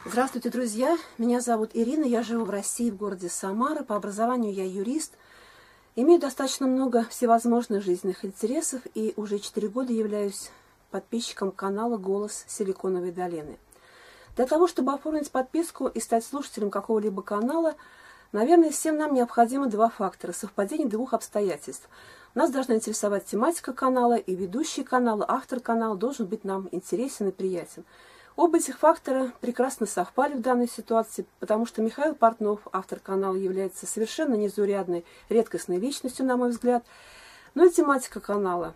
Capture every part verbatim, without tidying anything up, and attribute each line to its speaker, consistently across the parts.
Speaker 1: Здравствуйте, друзья! Меня зовут Ирина, я живу в России, в городе Самара. По образованию я юрист. Имею достаточно много всевозможных жизненных интересов и уже четыре года являюсь подписчиком канала «Голос Силиконовой долины». Для того, чтобы оформить подписку и стать слушателем какого-либо канала, наверное, всем нам необходимы два фактора – совпадение двух обстоятельств. Нас должна интересовать тематика канала, и ведущий канала, автор канала должен быть нам интересен и приятен. Оба этих фактора прекрасно совпали в данной ситуации, потому что Михаил Портнов, автор канала, является совершенно незаурядной, редкостной личностью, на мой взгляд. Ну и тематика канала.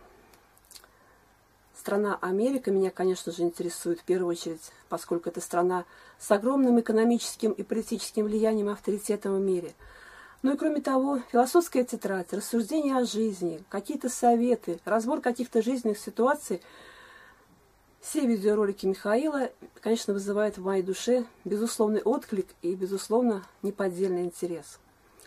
Speaker 1: Страна Америка меня, конечно же, интересует в первую очередь, поскольку это страна с огромным экономическим и политическим влиянием и авторитетом в мире. Ну и кроме того, философская тетрадь, рассуждения о жизни, какие-то советы, разбор каких-то жизненных ситуаций – все видеоролики Михаила, конечно, вызывают в моей душе безусловный отклик и, безусловно, неподдельный интерес.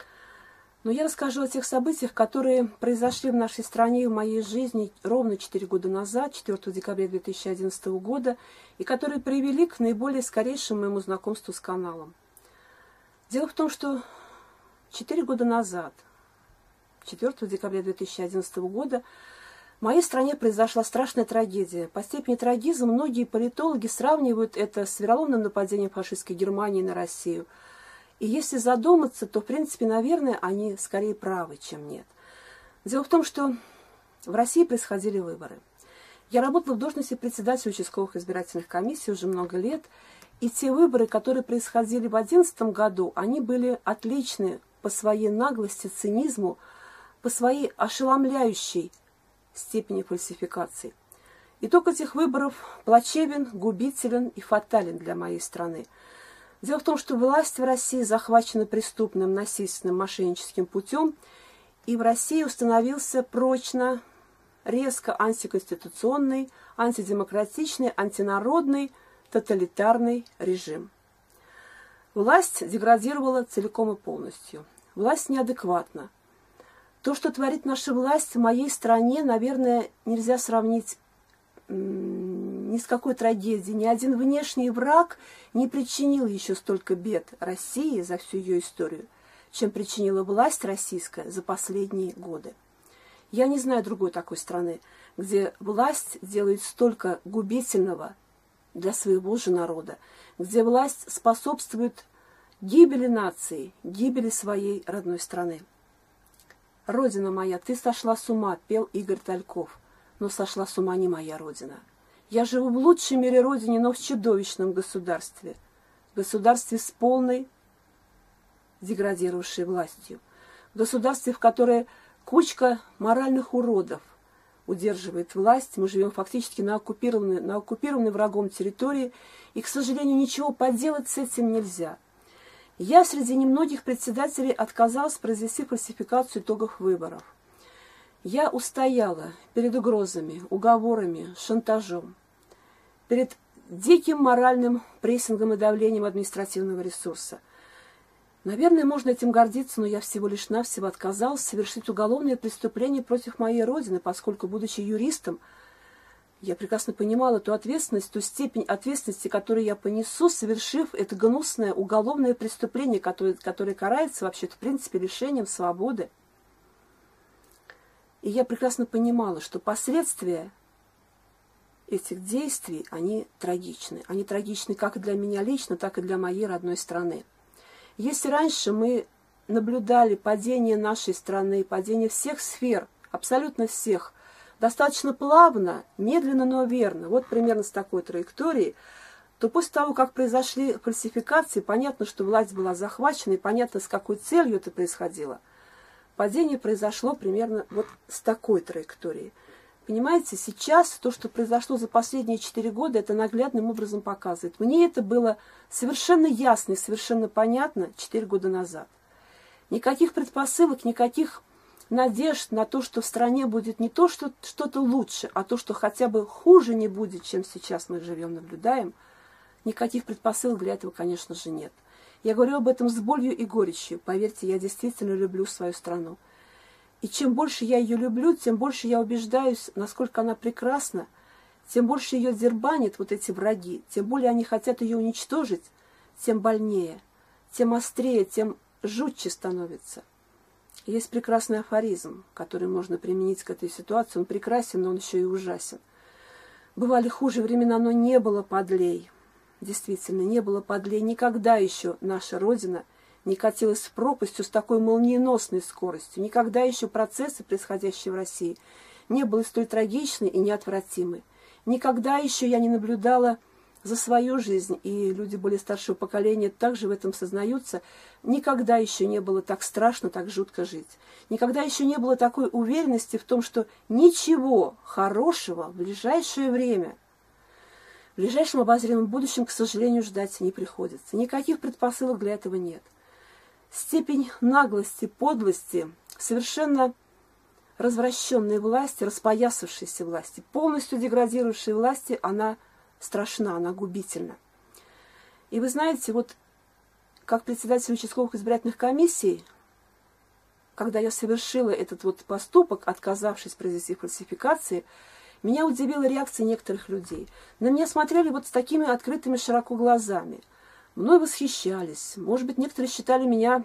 Speaker 1: Но я расскажу о тех событиях, которые произошли в нашей стране и в моей жизни ровно четыре года назад, четвёртого декабря две тысячи одиннадцатого года, и которые привели к наиболее скорейшему моему знакомству с каналом. Дело в том, что четыре года назад, четвёртого декабря две тысячи одиннадцатого года, в моей стране произошла страшная трагедия. По степени трагизма многие политологи сравнивают это с вероломным нападением фашистской Германии на Россию. И если задуматься, то, в принципе, наверное, они скорее правы, чем нет. Дело в том, что в России происходили выборы. Я работала в должности председателя участковых избирательных комиссий уже много лет, и те выборы, которые происходили в две тысячи одиннадцатом году, они были отличны по своей наглости, цинизму, по своей ошеломляющей степени фальсификации. Итог этих выборов плачевен, губителен и фатален для моей страны. Дело в том, что власть в России захвачена преступным, насильственным, мошенническим путем, и в России установился прочно, резко антиконституционный, антидемократичный, антинародный, тоталитарный режим. Власть деградировала целиком и полностью. Власть неадекватна. То, что творит наша власть в моей стране, наверное, нельзя сравнить ни с какой трагедией. Ни один внешний враг не причинил еще столько бед России за всю ее историю, чем причинила власть российская за последние годы. Я не знаю другой такой страны, где власть делает столько губительного для своего же народа, где власть способствует гибели нации, гибели своей родной страны. «Родина моя, ты сошла с ума», — пел Игорь Тальков. Но сошла с ума не моя родина. Я живу в лучшей мире родине, но в чудовищном государстве. Государстве с полной деградировавшей властью. Государстве, в которое кучка моральных уродов удерживает власть. Мы живем фактически на оккупированной, на оккупированной врагом территории, и, к сожалению, ничего поделать с этим нельзя. Я среди немногих председателей отказалась произвести фальсификацию итогов выборов. Я устояла перед угрозами, уговорами, шантажом, перед диким моральным прессингом и давлением административного ресурса. Наверное, можно этим гордиться, но я всего лишь навсего отказалась совершить уголовное преступление против моей родины, поскольку, будучи юристом, я прекрасно понимала ту ответственность, ту степень ответственности, которую я понесу, совершив это гнусное уголовное преступление, которое, которое карается вообще-то, в принципе, лишением свободы. И я прекрасно понимала, что последствия этих действий, они трагичны. Они трагичны как для меня лично, так и для моей родной страны. Если раньше мы наблюдали падение нашей страны, падение всех сфер, абсолютно всех, достаточно плавно, медленно, но верно, вот примерно с такой траекторией, то после того, как произошли фальсификации, понятно, что власть была захвачена, и понятно, с какой целью это происходило. Падение произошло примерно вот с такой траекторией. Понимаете, сейчас то, что произошло за последние четыре года, это наглядным образом показывает. Мне это было совершенно ясно и совершенно понятно четыре года назад. Никаких предпосылок, никаких надежд на то, что в стране будет не то, что что-то лучше, а то, что хотя бы хуже не будет, чем сейчас мы живем, наблюдаем, никаких предпосылок для этого, конечно же, нет. Я говорю об этом с болью и горечью. Поверьте, я действительно люблю свою страну. И чем больше я ее люблю, тем больше я убеждаюсь, насколько она прекрасна, тем больше ее дербанят вот эти враги, тем более они хотят ее уничтожить, тем больнее, тем острее, тем жутче становится. Есть прекрасный афоризм, который можно применить к этой ситуации. Он прекрасен, но он еще и ужасен. Бывали хуже времена, но не было подлей. Действительно, не было подлей. Никогда еще наша Родина не катилась в пропастью с такой молниеносной скоростью. Никогда еще процессы, происходящие в России, не были столь трагичны и неотвратимы. Никогда еще я не наблюдала за свою жизнь, и люди более старшего поколения также в этом сознаются, никогда еще не было так страшно, так жутко жить. Никогда еще не было такой уверенности в том, что ничего хорошего в ближайшее время, в ближайшем обозримом будущем, к сожалению, ждать не приходится. Никаких предпосылок для этого нет. Степень наглости, подлости, совершенно развращенной власти, распоясавшейся власти, полностью деградирующей власти, она страшна, она губительна. И вы знаете, вот как председатель участковых избирательных комиссий, когда я совершила этот вот поступок, отказавшись произвести фальсификации, меня удивила реакция некоторых людей. На меня смотрели вот с такими открытыми широко глазами. Мной восхищались. Может быть, некоторые считали меня,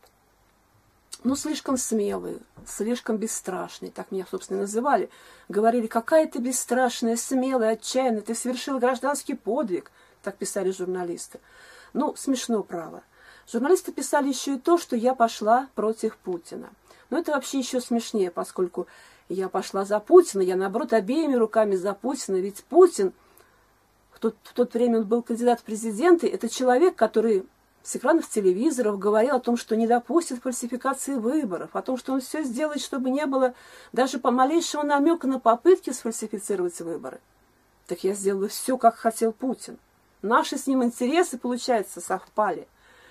Speaker 1: ну, слишком смелой, слишком бесстрашной. Так меня, собственно, и называли. Говорили, какая ты бесстрашная, смелая, отчаянная, ты совершила гражданский подвиг. Так писали журналисты. Ну, смешно, право. Журналисты писали еще и то, что я пошла против Путина. Но это вообще еще смешнее, поскольку я пошла за Путина, я, наоборот, обеими руками за Путина. Ведь Путин, в тот, в то время он был кандидат в президенты, это человек, который с экранов телевизоров говорил о том, что не допустит фальсификации выборов, о том, что он все сделает, чтобы не было даже по малейшего намека на попытки сфальсифицировать выборы. Так я сделала все, как хотел Путин. Наши с ним интересы, получается, совпали.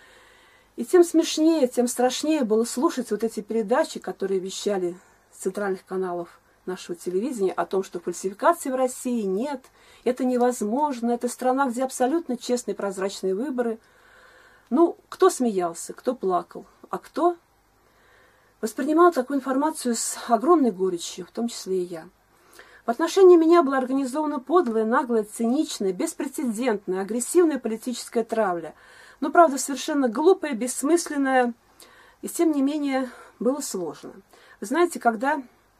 Speaker 1: И тем смешнее, тем страшнее было слушать вот эти передачи, которые вещали с центральных каналов нашего телевидения о том, что фальсификации в России нет, это невозможно, это страна, где абсолютно честные прозрачные выборы. Ну, кто смеялся, кто плакал, а кто воспринимал такую информацию с огромной горечью, в том числе и я. В отношении меня была организована подлая, наглая, циничная, беспрецедентная, агрессивная политическая травля. Но, правда, совершенно глупая, бессмысленная, и тем не менее было сложно. Вы знаете, когда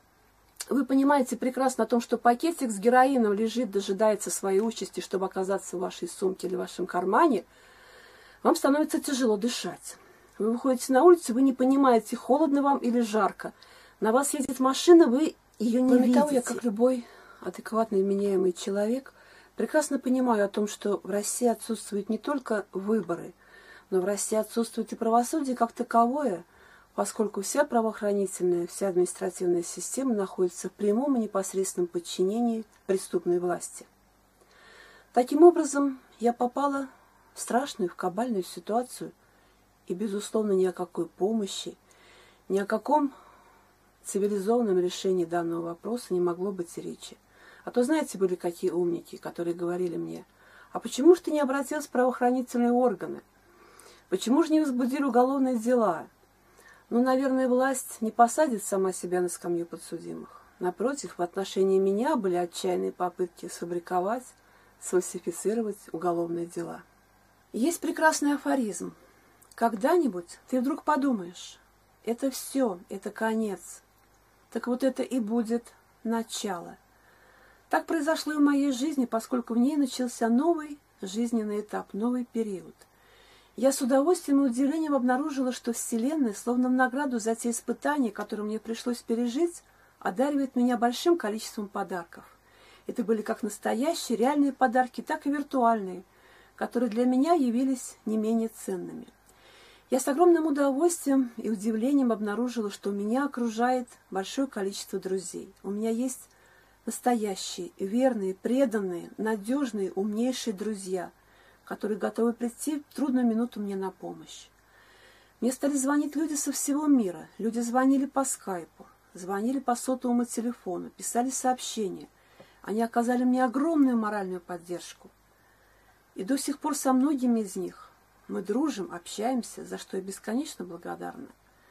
Speaker 1: вы понимаете прекрасно о том, что пакетик с героином лежит, дожидается своей участи, чтобы оказаться в вашей сумке или в вашем кармане, вам становится тяжело дышать. Вы выходите на улицу, вы не понимаете, холодно вам или жарко. На вас едет машина, вы ее не видите. Кроме того, я, как любой адекватный, вменяемый человек, прекрасно понимаю о том, что в России отсутствуют не только выборы, но в России отсутствует и правосудие как таковое, поскольку вся правоохранительная, вся административная система находится в прямом и непосредственном подчинении преступной власти. Таким образом, я попала в страшную, в кабальную ситуацию, и, безусловно, ни о какой помощи, ни о каком цивилизованном решении данного вопроса не могло быть и речи. А то, знаете, были какие умники, которые говорили мне, а почему же ты не обратилась в правоохранительные органы? Почему же не возбудили уголовные дела? Ну, наверное, власть не посадит сама себя на скамью подсудимых. Напротив, в отношении меня были отчаянные попытки сфабриковать, сфальсифицировать уголовные дела. Есть прекрасный афоризм. Когда-нибудь ты вдруг подумаешь, это все, это конец. Так вот это и будет начало. Так произошло и в моей жизни, поскольку в ней начался новый жизненный этап, новый период. Я с удовольствием и удивлением обнаружила, что Вселенная, словно в награду за те испытания, которые мне пришлось пережить, одаривает меня большим количеством подарков. Это были как настоящие, реальные подарки, так и виртуальные, которые для меня явились не менее ценными. Я с огромным удовольствием и удивлением обнаружила, что меня окружает большое количество друзей. У меня есть настоящие, верные, преданные, надежные, умнейшие друзья, которые готовы прийти в трудную минуту мне на помощь. Мне стали звонить люди со всего мира. Люди звонили по скайпу, звонили по сотовому телефону, писали сообщения. Они оказали мне огромную моральную поддержку. И до сих пор со многими из них мы дружим, общаемся, за что я бесконечно благодарна.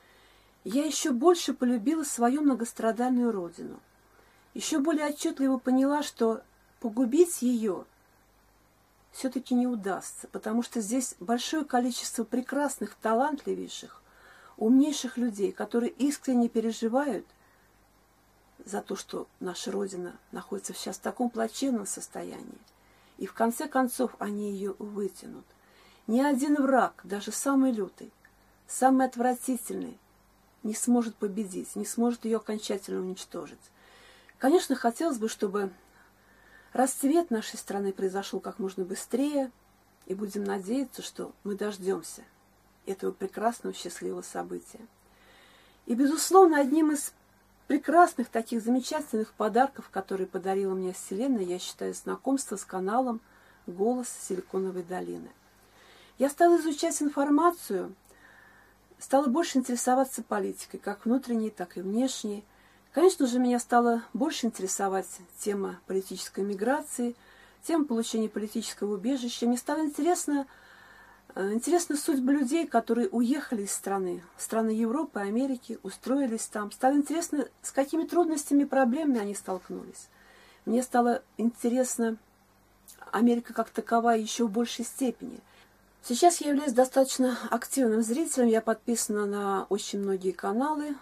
Speaker 1: Я еще больше полюбила свою многострадальную родину. Еще более отчетливо поняла, что погубить ее все-таки не удастся, потому что здесь большое количество прекрасных, талантливейших, умнейших людей, которые искренне переживают за то, что наша Родина находится сейчас в таком плачевном состоянии. И в конце концов они ее вытянут. Ни один враг, даже самый лютый, самый отвратительный, не сможет победить, не сможет ее окончательно уничтожить. Конечно, хотелось бы, чтобы расцвет нашей страны произошел как можно быстрее, и будем надеяться, что мы дождемся этого прекрасного, счастливого события. И, безусловно, одним из прекрасных, таких замечательных подарков, которые подарила мне Вселенная, я считаю, знакомство с каналом «Голос Силиконовой долины». Я стала изучать информацию, стала больше интересоваться политикой, как внутренней, так и внешней. Конечно же, меня стала больше интересовать тема политической миграции, тема получения политического убежища. Мне стало интересно, интересна судьба людей, которые уехали из страны, в страны Европы, Америки, устроились там. Стало интересно, с какими трудностями и проблемами они столкнулись. Мне стало интересно Америка как таковая еще в большей степени. Сейчас я являюсь достаточно активным зрителем, я подписана на очень многие каналы.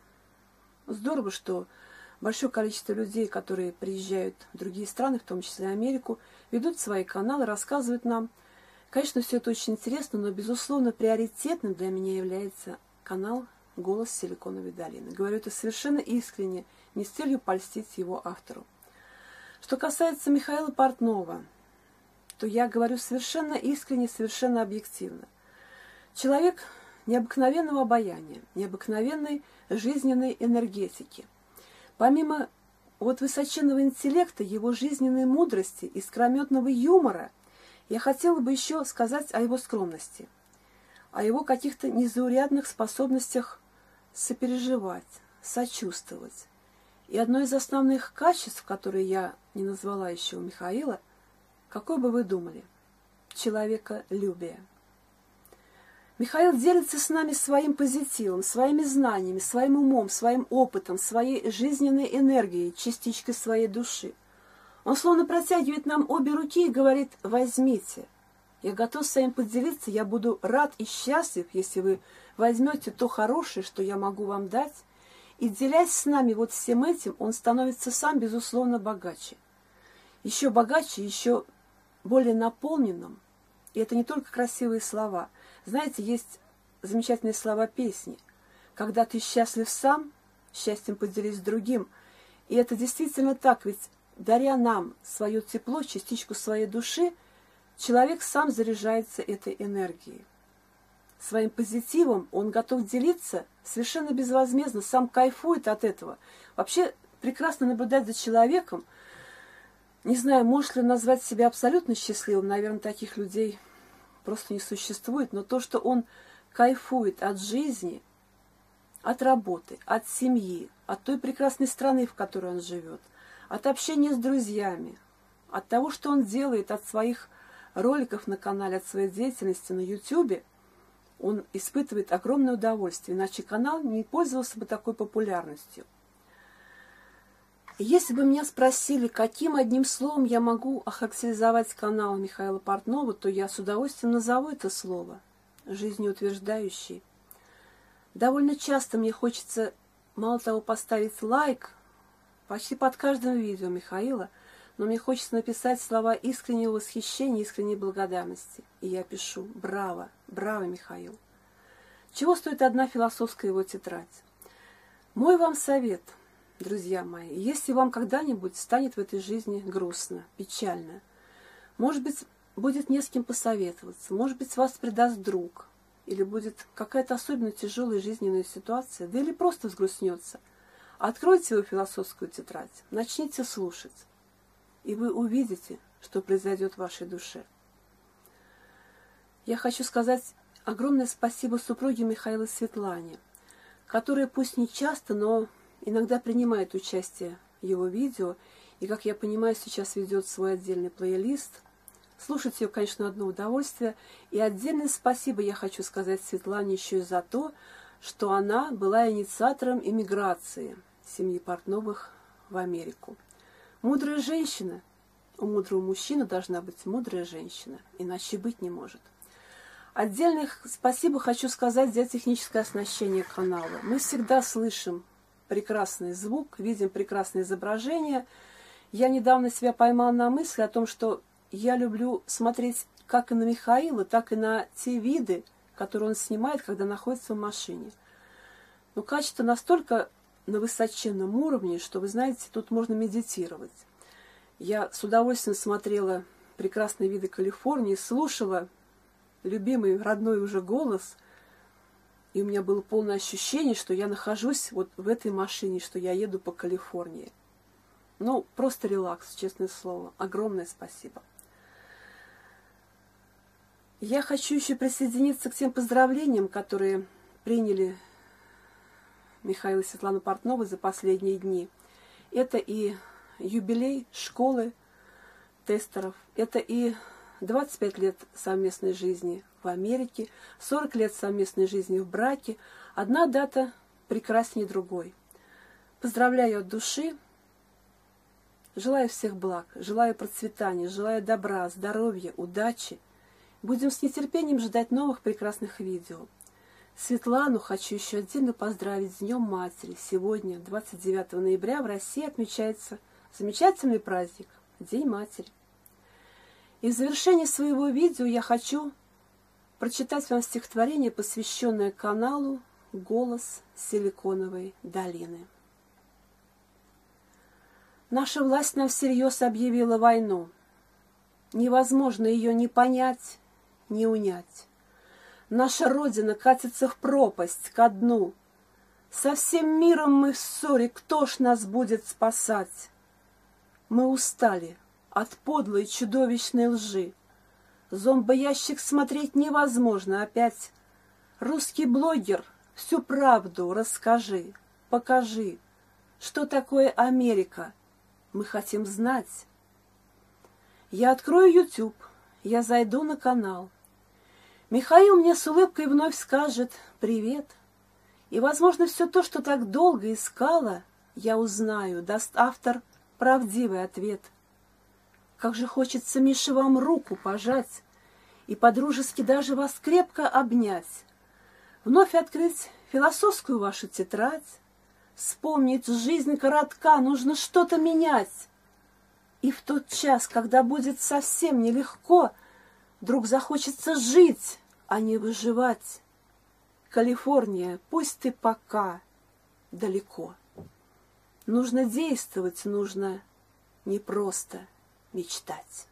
Speaker 1: Здорово, что большое количество людей, которые приезжают в другие страны, в том числе Америку, ведут свои каналы, рассказывают нам. Конечно, все это очень интересно, но, безусловно, приоритетным для меня является канал «Голос Силиконовой долины». Говорю это совершенно искренне, не с целью польстить его автору. Что касается Михаила Портнова, то я говорю совершенно искренне, совершенно объективно. Человек необыкновенного обаяния, необыкновенной жизненной энергетики. Помимо вот высоченного интеллекта, его жизненной мудрости, искрометного юмора, я хотела бы еще сказать о его скромности, о его каких-то незаурядных способностях сопереживать, сочувствовать. И одно из основных качеств, которые я не назвала еще у Михаила, какое бы вы думали? Человеколюбие. Михаил делится с нами своим позитивом, своими знаниями, своим умом, своим опытом, своей жизненной энергией, частичкой своей души. Он словно протягивает нам обе руки и говорит: возьмите. Я готов с вами поделиться, я буду рад и счастлив, если вы возьмете то хорошее, что я могу вам дать. И делясь с нами вот всем этим, он становится сам, безусловно, богаче. Еще богаче, еще более наполненным. И это не только красивые слова. Знаете, есть замечательные слова песни. Когда ты счастлив сам, счастьем поделись с другим. И это действительно так, ведь даря нам свое тепло, частичку своей души, человек сам заряжается этой энергией. Своим позитивом он готов делиться совершенно безвозмездно, сам кайфует от этого. Вообще прекрасно наблюдать за человеком. Не знаю, может ли он назвать себя абсолютно счастливым, наверное, таких людей просто не существует, но то, что он кайфует от жизни, от работы, от семьи, от той прекрасной страны, в которой он живет, от общения с друзьями, от того, что он делает, от своих роликов на канале, от своей деятельности на ютубе, он испытывает огромное удовольствие, иначе канал не пользовался бы такой популярностью. Если бы меня спросили, каким одним словом я могу охарактеризовать канал Михаила Портнова, то я с удовольствием назову это слово – жизнеутверждающий. Довольно часто мне хочется, мало того, поставить лайк почти под каждым видео Михаила, но мне хочется написать слова искреннего восхищения, искренней благодарности. И я пишу: браво, браво, Михаил. Чего стоит одна философская его тетрадь? Мой вам совет, друзья мои, если вам когда-нибудь станет в этой жизни грустно, печально, может быть, будет не с кем посоветоваться, может быть, вас предаст друг, или будет какая-то особенно тяжелая жизненная ситуация, да или просто взгрустнется, откройте свою философскую тетрадь, начните слушать, и вы увидите, что произойдет в вашей душе. Я хочу сказать огромное спасибо супруге Михаила Светлане, которая пусть не часто, но иногда принимает участие в его видео, и, как я понимаю, сейчас ведет свой отдельный плейлист. Слушать ее, конечно, одно удовольствие. И отдельное спасибо я хочу сказать Светлане еще и за то, что она была инициатором эмиграции семьи Портновых в Америку. Мудрая женщина, У мудрого мужчины должна быть мудрая женщина, иначе быть не может. Отдельное спасибо хочу сказать за техническое оснащение канала. Мы всегда слышим прекрасный звук, видим прекрасное изображение. Я недавно себя поймала на мысли о том, что я люблю смотреть как и на Михаила, так и на те виды, которые он снимает, когда находится в машине. Но качество настолько на высоченном уровне, что, вы знаете, тут можно медитировать. Я с удовольствием смотрела прекрасные виды Калифорнии, слушала любимый родной уже голос, и у меня было полное ощущение, что я нахожусь вот в этой машине, что я еду по Калифорнии. Ну, просто релакс, честное слово. Огромное спасибо. Я хочу еще присоединиться к тем поздравлениям, которые приняли Михаил и Светлана Портновы за последние дни. Это и юбилей школы тестеров, это и двадцать пять лет совместной жизни в Америке, сорок лет совместной жизни в браке. Одна дата прекраснее другой. Поздравляю от души. Желаю всех благ, желаю процветания, желаю добра, здоровья, удачи. Будем с нетерпением ждать новых прекрасных видео. Светлану хочу еще отдельно поздравить с Днем Матери. Сегодня, двадцать девятого ноября, в России отмечается замечательный праздник – День Матери. И в завершении своего видео я хочу прочитать вам стихотворение, посвященное каналу «Голос Силиконовой долины». Наша власть нам всерьез объявила войну. Невозможно ее ни понять, ни унять. Наша Родина катится в пропасть, ко дну. Со всем миром мы в ссоре, кто ж нас будет спасать? Мы устали от подлой чудовищной лжи. Зомбоящик смотреть невозможно опять. Русский блогер, всю правду расскажи, покажи, что такое Америка. Мы хотим знать. Я открою YouTube, я зайду на канал. Михаил мне с улыбкой вновь скажет «Привет». И, возможно, все то, что так долго искала, я узнаю, даст автор правдивый ответ. Как же хочется, Миша, вам руку пожать и по-дружески даже вас крепко обнять, вновь открыть философскую вашу тетрадь, вспомнить, жизнь коротка, нужно что-то менять. И в тот час, когда будет совсем нелегко, вдруг захочется жить, а не выживать. Калифорния, пусть ты пока далеко. Нужно действовать, нужно не просто мечтать.